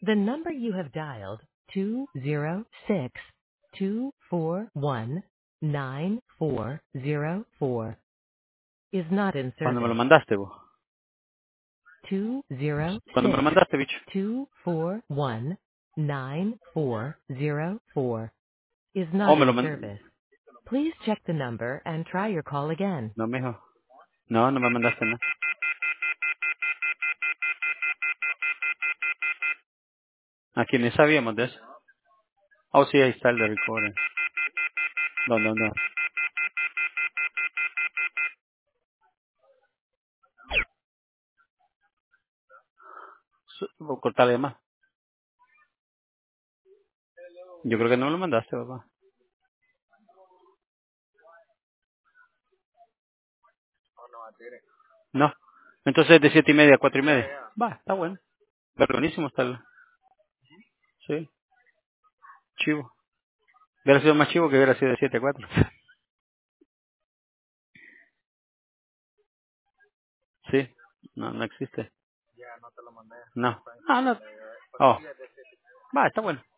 The number you have dialed, 206-241-9404, is not in ¿Cuándo me lo service. mandaste vos? ¿Cuándo me lo mandaste, bicho? 206-241-9404 is Oh, not me lo in mandaste. service. Please check the number and try your call again. No, mijo. No, no me mandaste nada. Aquí ni sabíamos de eso. Oh, sí, ahí está el de recorder. No, no, no. Voy a cortarle más. Yo creo que no me lo mandaste, papá. No. Entonces de 7:30 a 4:30. Va, está bueno. Pero buenísimo está el... Sí, chivo. Hubiera sido más chivo que hubiera sido de 7 a 4. Sí. No, no existe. No. Ah, no. Oh. Va, está bueno.